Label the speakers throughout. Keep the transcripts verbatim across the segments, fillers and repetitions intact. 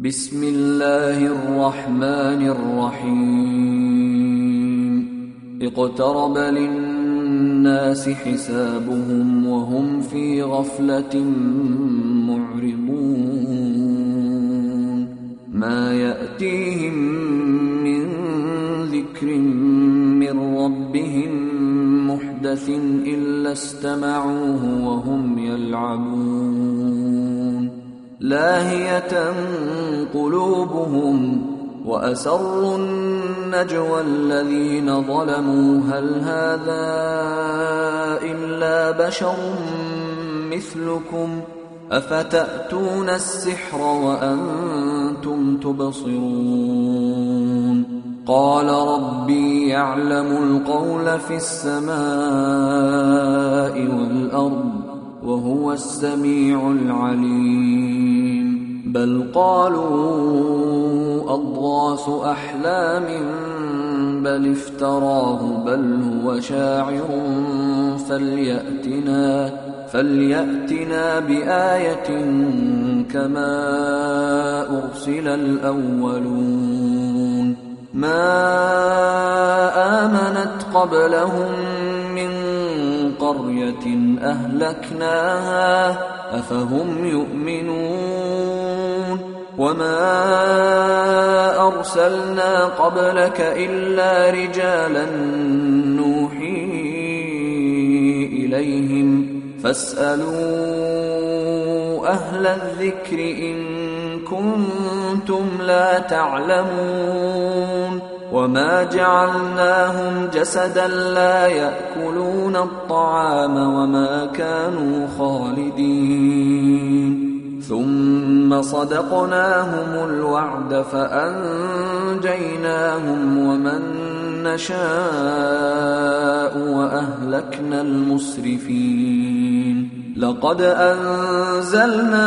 Speaker 1: بسم الله الرحمن الرحيم اقترب للناس حسابهم وهم في غفلة معرضون ما يأتيهم من ذكر من ربهم محدث إلا استمعوه وهم يلعبون لاهية قلوبهم وأسروا النجوى الذين ظلموا هل هذا إلا بشر مثلكم أفتأتون السحر وأنتم تبصرون قال ربي يعلم القول في السماء والأرض وهو السميع العليم بل قالوا أضغاث أحلام بل افتراه بل هو شاعر فليأتنا, فليأتنا بآية كما أرسل الأولون ما آمنت قبلهم من قرية أهلكناها أفهم يؤمنون وما أرسلنا قبلك إلا رجالا نوحي إليهم فاسألوا أهل الذكر إن كنتم لا تعلمون وما جعلناهم جسدا لا يأكلون الطعام وما كانوا خالدين ثم صدقناهم الوعد فأنجيناهم ومن نشاء وأهلكنا المسرفين لقد أنزلنا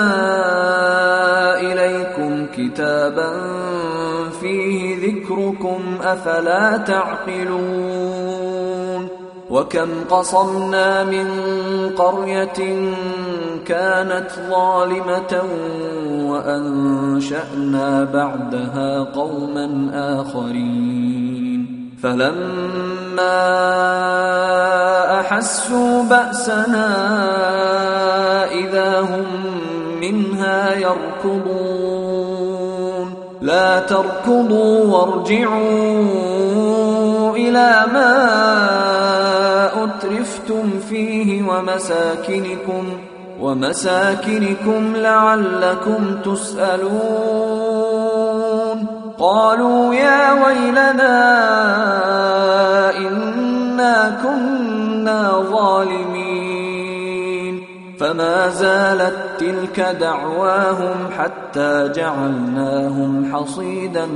Speaker 1: إليكم كتابا فيه ذكركم أفلا تعقلون وكم قصمنا من قرية كانت ظالمة وأنشأنا بعدها قوما آخرين فلما أحسوا بأسنا إذا هم منها يركضون لا تركضوا وارجعوا إلى ما أترفتم فيه ومساكنكم ومساكنكم لعلكم تسألون قالوا يا ويلنا إنا كنا ظالمين فما زالت تلك دعواهم حتى جعلناهم حصيدا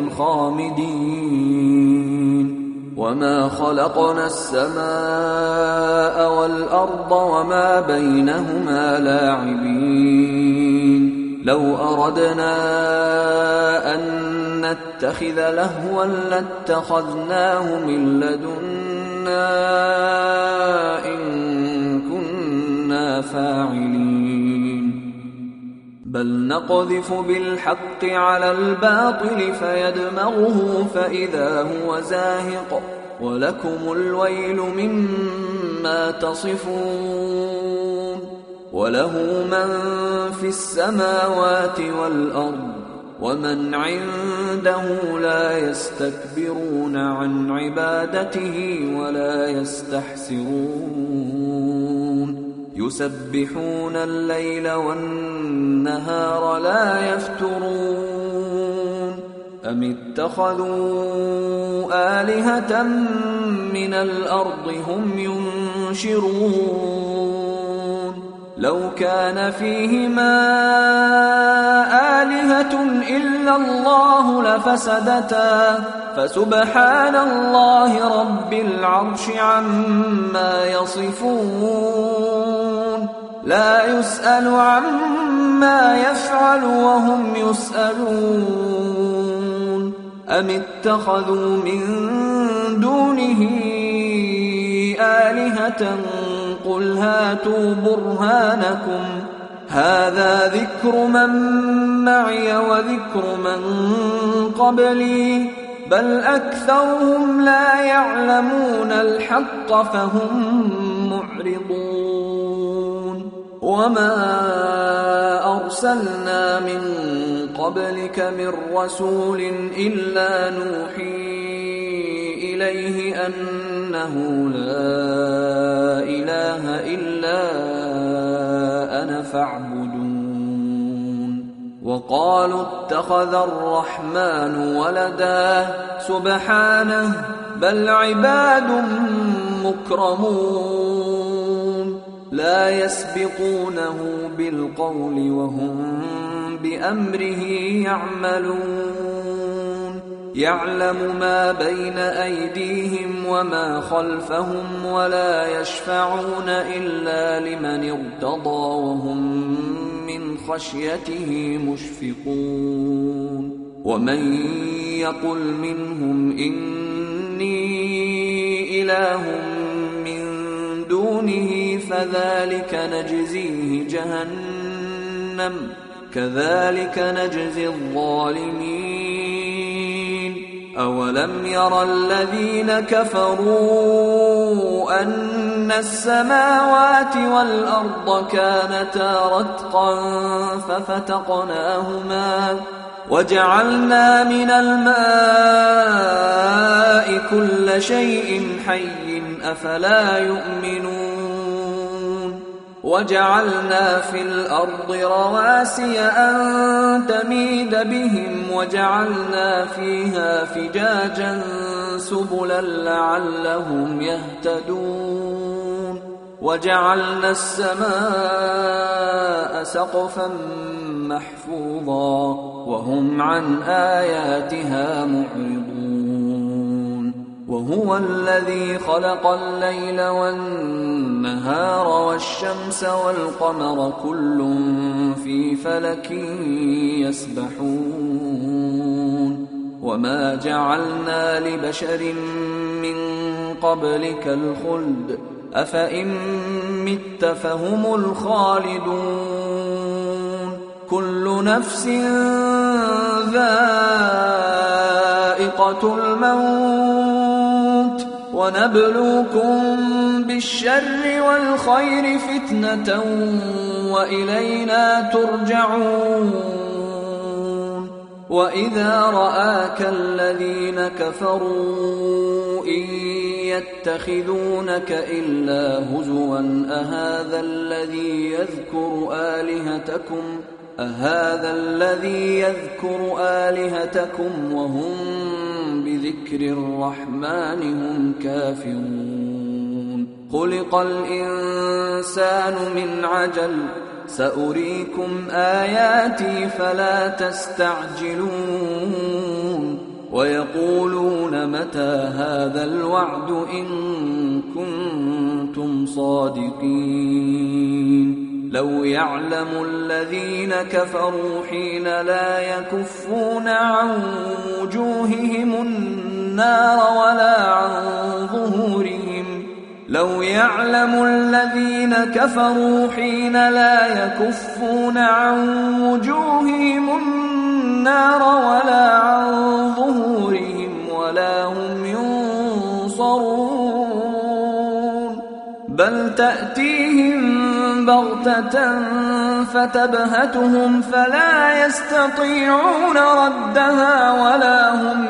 Speaker 1: خامدين وما خلقنا السماء والأرض وما بينهما لاعبين لو أردنا أن نتخذ لهوا لاتخذناه من لدنا إن كنا فاعلين بل نقذف بالحق على الباطل فيدمغه فإذا هو زاهق ولكم الويل مما تصفون وله من في السماوات والأرض ومن عنده لا يستكبرون عن عبادته ولا يستحسرون يسبحون الليل والنهار لا يفترون أم اتخذوا آلهة من الأرض هم ينشرون لو كان فيهما آلهة إلا الله لفسدتا فسبحان الله رب العرش عما يصفون لا يسأل عما يفعل وهم يسألون أم اتخذوا من دونه آلهة قل هاتوا برهانكم هذا ذكر من معي وذكر من قبلي بل أكثرهم لا يعلمون الحق فهم معرضون وما أرسلنا من قبلك من رسول إلا نوحي إليه أنه لا إله إلا أنا فاعبدون وقالوا اتخذ الرحمن ولدا سبحانه بل عباد مكرمون لا يسبقونه بالقول وهم بأمره يعملون يعلم ما بين أيديهم وما خلفهم ولا يشفعون إلا لمن ارتضى وهم من خشيته مشفقون ومن يقل منهم إني إله من دونه فذلك نجزيه جهنم كذلك نجزي الظالمين أولم ير الذين كفروا أن السماوات والأرض كانتا رتقا ففتقناهما وجعلنا من الماء كل شيء حي أفلا يؤمنون وجعلنا في الأرض رواسي أن تميد بهم وجعلنا فيها فجاجا سبلا لعلهم يهتدون وجعلنا السماء سقفا محفوظا وهم عن آياتها معرضون وهو الذي خلق الليل والنهار والشمس والقمر كل في فلك يسبحون وما جعلنا لبشر من قبلك الخلد أفإن مت فهم الخالدون كل نفس ذائقة الموت ونبلوكم بالشر والخير فتنة وإلينا ترجعون وإذا رآك الذين كفروا إن يتخذونك إلا هزوا أهذا الذي يذكر آلهتكم أهذا الذي يذكر آلهتكم وهم بذكر الرحمن هم كافرون خلق الإنسان من عجل سأريكم آياتي فلا تستعجلون ويقولون متى هذا الوعد إن كنتم صادقين لو يعلم الذين كفروا حين لا يكفون عن وجوههم النار ولا عن ظهورهم لو يعلم الذين كفروا حين لا يكفون عن وجوههم النار ولا عن ظهورهم ولا هم ينصرون بل تأتيهم بغتة فتبهتهم فلا يستطيعون ردها ولا هم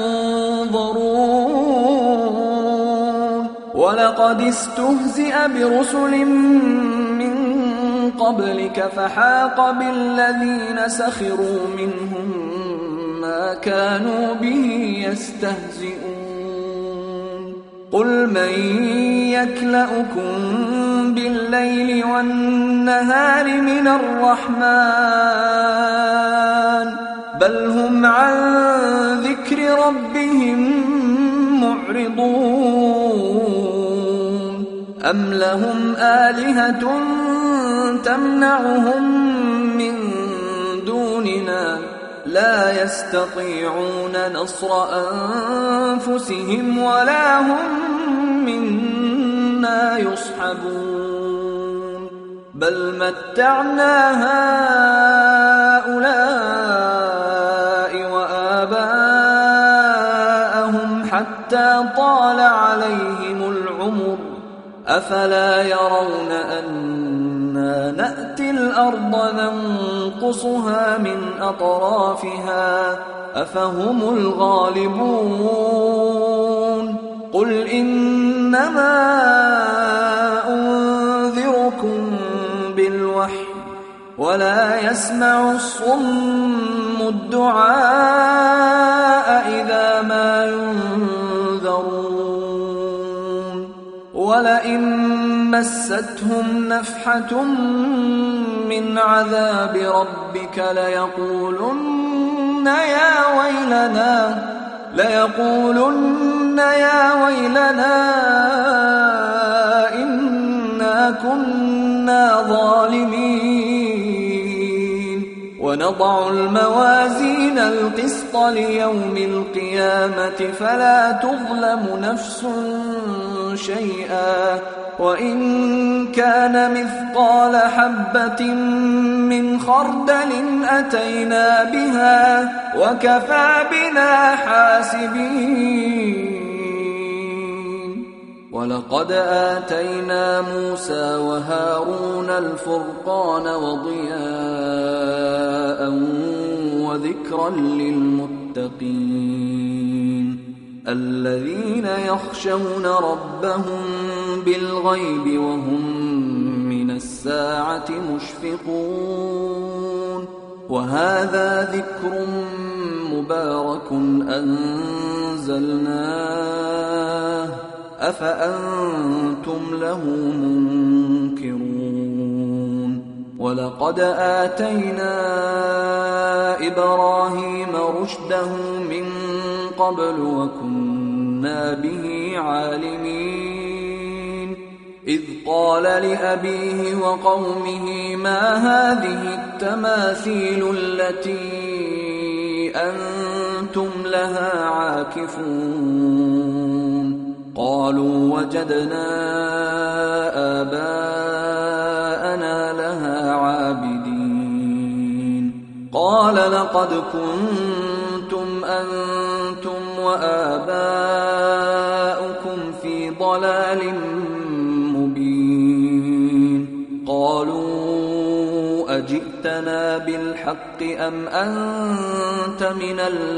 Speaker 1: ينظرون ولقد استهزئ برسل من قبلك فحاق بالذين سخروا منهم ما كانوا به يستهزئون قل من يكلؤكم بالليل والنهار من الرحمن بل هم عن ذكر ربهم معرضون أم لهم آلهة تمنعهم من دوننا لا يستطيعون نصر أنفسهم ولا هم منا يصحبون بل متعنا هؤلاء وآباءهم حتى طال عليهم العمر أفلا يرون أنا نأتي الأرض ننقصها من أطرافها أفهم الغالبون قل إنما أنذركم بالوحي ولا يسمع الصم الدعاء إذا ما ينذرون ولئن مستهم نفحة من عذاب ربك ليقولن يا ويلنا ليقولن يا ويلنا إنا كنا ظالمين ونضع الموازين القسط ليوم القيامة فلا تظلم نفس شيئا وإن كان مثقال حبة من خردل أتينا بها وكفى بنا حاسبين ولقد آتينا موسى وهارون الفرقان وضياء وذكرا للمتقين الذين يخشون ربهم بالغيب وهم من الساعة مشفقون وهذا ذكر مبارك أنزلناه أفأنتم له منكرون ولقد آتينا إبراهيم رشده من قبل وكنا به عالمين إذ قال لأبيه وقومه ما هذه التماثيل التي أنتم لها عاكفون قالوا وجدنا آباءنا لها عابدين قال لقد كنتم أنتم وآباؤكم في ضلال مبين قالوا أجئتنا بالحق أم أنت من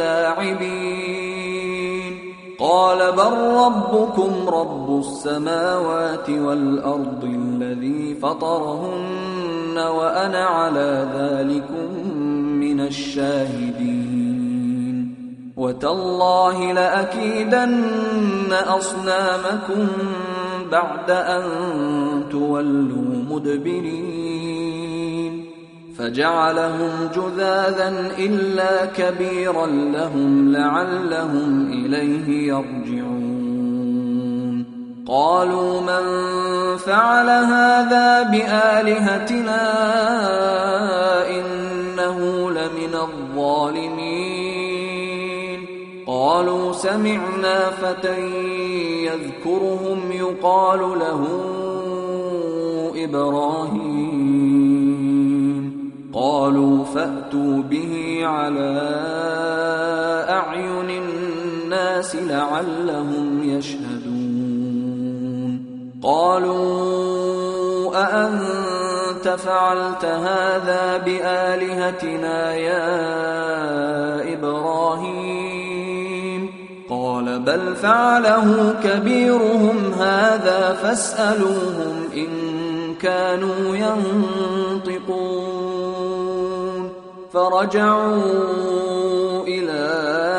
Speaker 1: اللاعبين قال بل ربكم رب السماوات والأرض الذي فطرهن وأنا على ذلكم من الشاهدين وتالله لأكيدن أصنامكم بعد أن تولوا مدبرين فجعلهم جذاذا إلا كبيرا لهم لعلهم إليه يرجعون قالوا من فعل هذا بآلهتنا إنه لمن الظالمين قالوا سمعنا فتى يذكرهم يقال له إبراهيم قالوا فأتوا به على أعين الناس لعلهم يشهدون قالوا أأنت فعلت هذا بآلهتنا يا إبراهيم قال بل فعله كبيرهم هذا فاسألوهم إن كانوا ينطقون فرجعوا إلى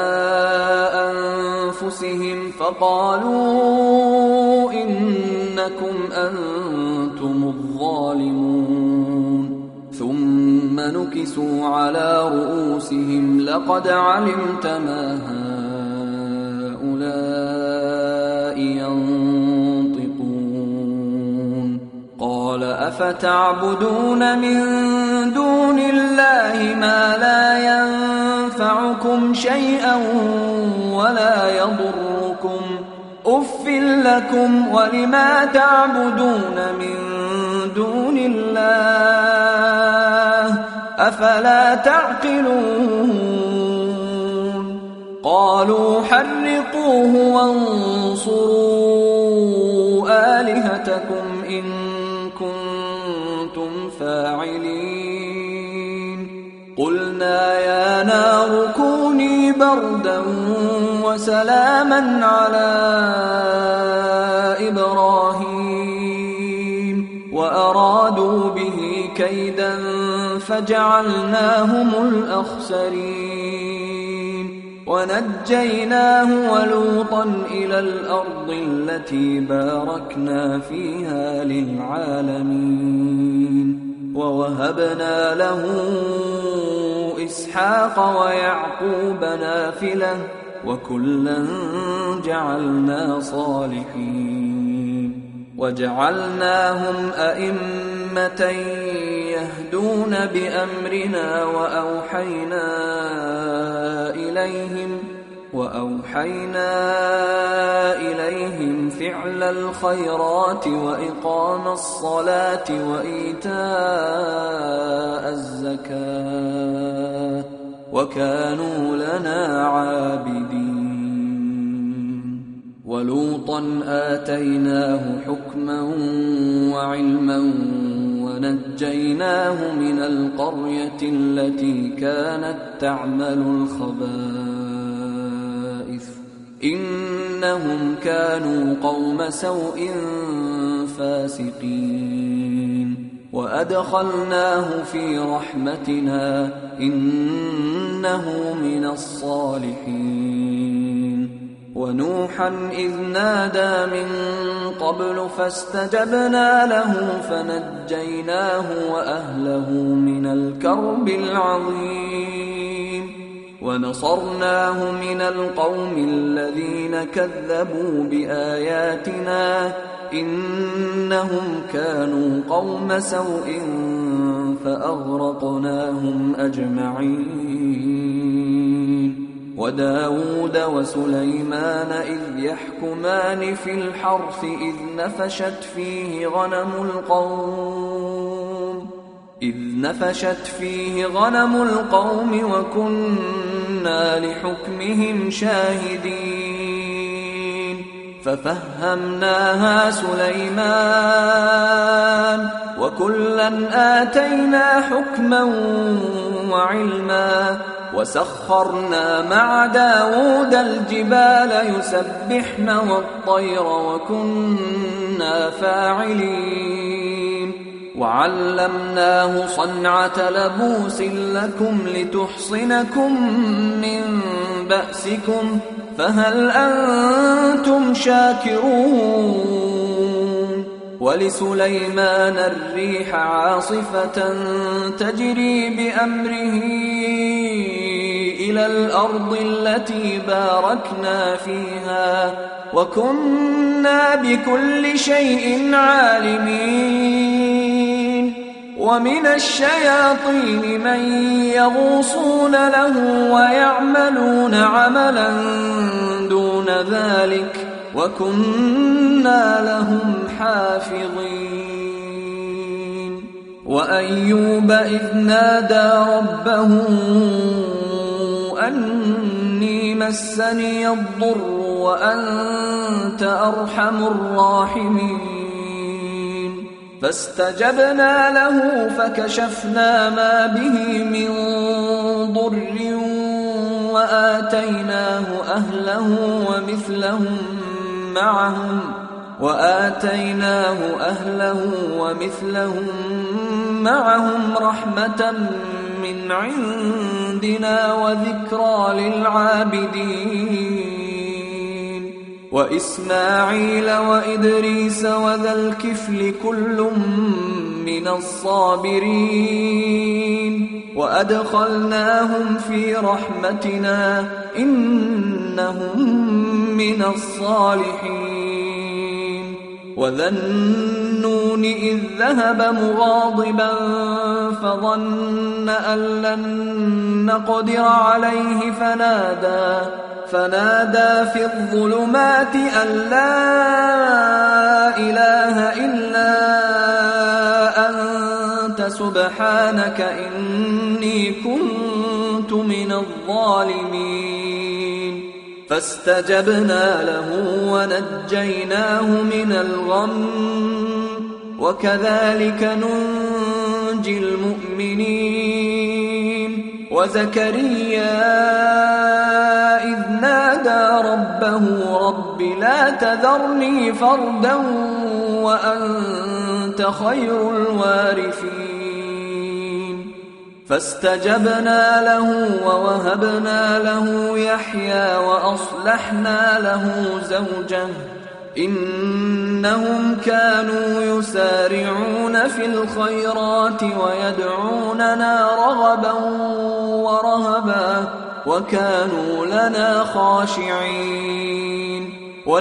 Speaker 1: أنفسهم فقالوا إنكم أنتم الظالمون ثم نكسوا على رؤوسهم لقد علمت ما هؤلاء ينطقون قال أفتعبدون من دون الله ما لا ينفعكم شيئا ولا يضركم أف لكم ولما تعبدون من دون الله أفلا تعقلون قالوا حرقوه وانصروا آلهتكم إن كنتم فاعلين قلنا يا نار كوني بردا وسلاما على إبراهيم وأرادوا به كيدا فجعلناهم الأخسرين ونجيناه ولوطا إلى الأرض التي باركنا فيها للعالمين ووهبنا له إسحاق ويعقوب نافلة وكلا جعلنا صالحين وجعلناهم أئمة يهدون بأمرنا وأوحينا إليهم وأوحينا إليهم فعل الخيرات وإقام الصلاة وإيتاء الزكاة وكانوا لنا عابدين ولوطا آتيناه حكما وعلما ونجيناه من القرية التي كانت تعمل الخبائث إنهم كانوا قوم سوء فاسقين وأدخلناه في رحمتنا إنه من الصالحين ونوحا إذ نادى من قبل فاستجبنا له فنجيناه وأهله من الكرب العظيم ونصرناه من القوم الذين كذبوا بآياتنا إنهم كانوا قوم سوء فأغرقناهم أجمعين وداود وسليمان إذ يحكمان في الحرث إذ نفشت فيه غنم القوم إذ نفشت فيه غنم القوم وكنا لحكمهم شاهدين ففهمناها سليمان وكلا آتينا حكما وعلما وسخرنا مع داود الجبال يسبحن والطير وكنا فاعلين وعلمناه صنعة لبوس لكم لتحصنكم من بأسكم فهل أنتم شاكرون ولسليمان الريح عاصفة تجري بأمره إلى الأرض التي باركنا فيها وكنا بكل شيء عالمين ومن الشياطين من يغوصون له ويعملون عملا دون ذلك وكنا لهم حافظين وأيوب إذ نادى ربه أني مسني الضر وأنت أرحم الراحمين فاستجبنا له فكشفنا ما به من ضر وآتيناه أهله ومثلهم معهم وآتيناه أهله ومثلهم معهم رحمة من عندنا وذكرى للعابدين وإسماعيل وإدريس وذا الكفل كل من الصابرين وأدخلناهم في رحمتنا إنهم من الصالحين وذا النون إذ ذهب مغاضبا فظن أن لن نقدر عليه فنادى فنادى في الظلمات أن لا إله إلا سبحانك إني كنت من الظالمين فاستجبنا له ونجيناه من الغم وكذلك ننجي المؤمنين وزكريا إذ نادى ربه رب لا تذرني فردا وأنت خير الوارثين فاستجبنا له ووهبنا له يحيى وأصلحنا له زوجه إنهم كانوا يسارعون في الخيرات ويدعوننا رغبا ورهبا وكانوا لنا خاشعين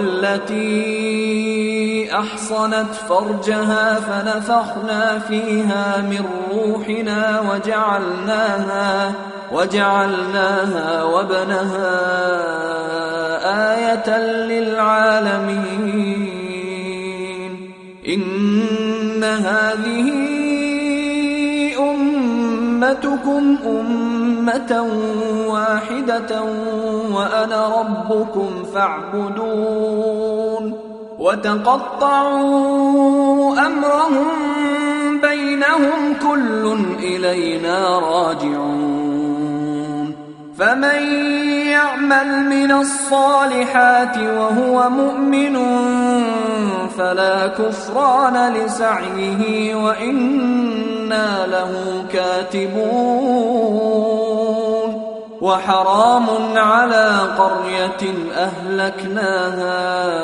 Speaker 1: والتي أحصنت فرجها فنفخنا فيها من روحنا وجعلناها وجعلناها وابنها آية للعالمين إن هذه أمتكم أمة واحدة وأنا ربكم فاعبدون وتقطعوا أمرهم بينهم كل إلينا راجعون فمن يعمل من الصالحات وهو مؤمن فلا كفران لسعيه وإنا له كاتبون وحرام على قرية أهلكناها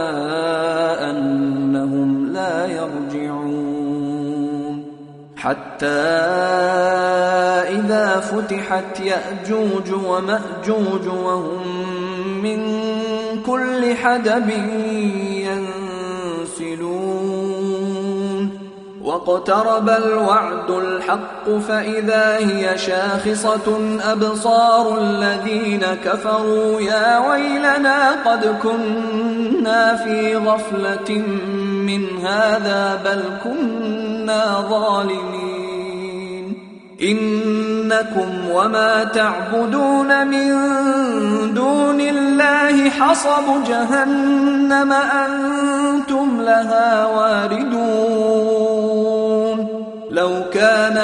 Speaker 1: أنهم لا يرجعون حتى إذا فتحت يأجوج ومأجوج وهم من كل حدب ينسلون واقترب الوعد الحق فإذا هي شاخصة أبصار الذين كفروا يا ويلنا قد كنا في غفلة من هذا بل كنا ظالمين إنكم وما تعبدون من دون الله حصب جهنم أنتم لها واردون لو كان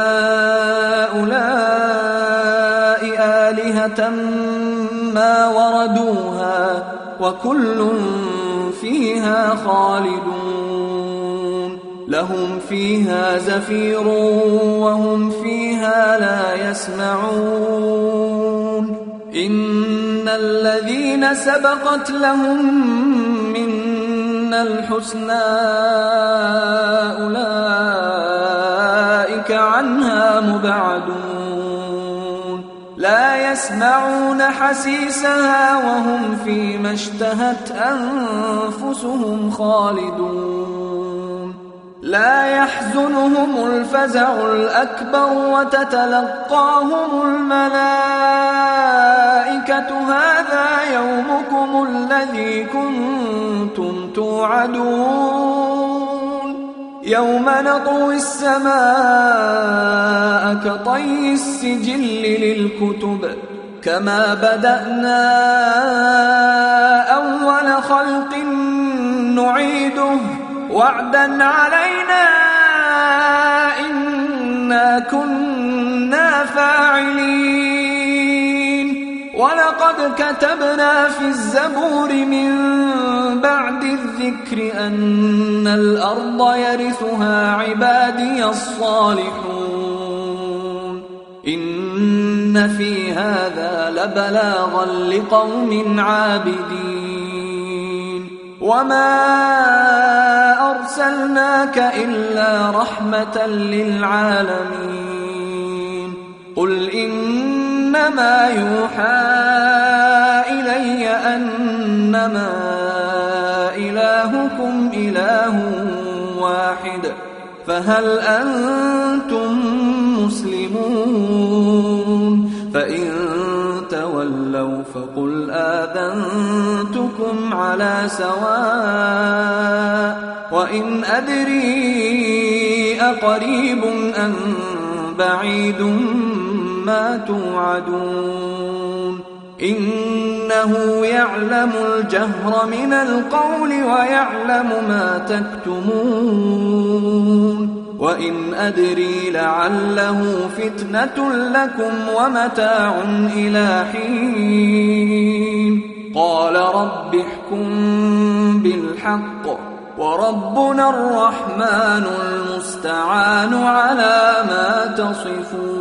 Speaker 1: هؤلاء آلهة ما وردوها وكل فيها خالدون لهم فيها زفير وهم فيها لا يسمعون إن الذين سبقت لهم منا الحسنى أولئك عنها مبعدون لا يسمعون حسيسها وهم فيما اشتهت أنفسهم خالدون لا يحزنهم الفزع الأكبر وتتلقاهم الملائكة هذا يومكم الذي كنتم توعدون يوم نطوي السماء كطي السجل للكتب كما بدأنا أول خلق نعيده وعدا علينا إنا كنا فاعلين ولقد كتبنا في الزبور من بعد الذكر أن الأرض يرثها عبادي الصالحون إن في هذا لبلاغا لقوم عابدين وما أرسلناك إلا رحمة للعالمين قل إنما يوحى إلي أنما إلهكم إله واحد فهل أنتم مسلمون فإن تولوا فقل آذنتكم على سواء وإن أدري أقريب أم بعيد ما توعدون إنه يعلم الجهر من القول ويعلم ما تكتمون وإن أدري لعله فتنة لكم ومتاع إلى حين قال رب احكم بالحق وربنا الرحمن المستعان على ما تصفون